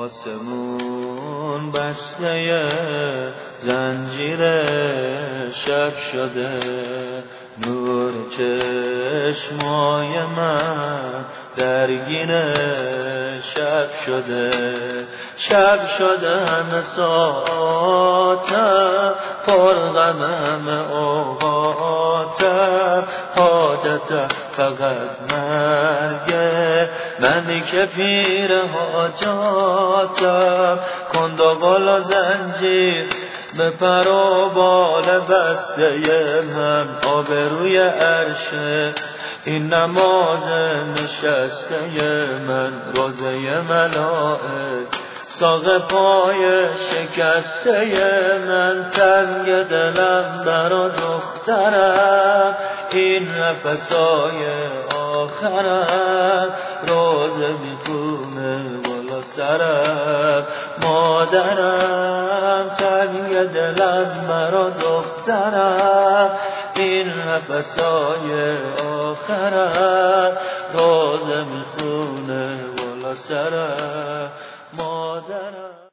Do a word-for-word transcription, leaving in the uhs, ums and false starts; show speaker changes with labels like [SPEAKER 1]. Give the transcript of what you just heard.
[SPEAKER 1] آسمون بسته زنجیر شب شده، نور چشمای من درگیر شب شده. شب شده همه ساعتم، پرغم همه اوقاتم، حاجتم فقط مرگه، منی که پیر حاجاتم. کند و قل و زنجیر به پر و بال بسته من، آبروی عرشه این نماز نشسته من، روزه ملائک ساق پای شکسته من. تنگ دلم برا دخترم، این نفسای آخرم، روزه میخونه بالا سرم. مادرم تنگ دلم برا دخترم، این نفسای آخرم، روزه میخونه بالا سرم. مادرم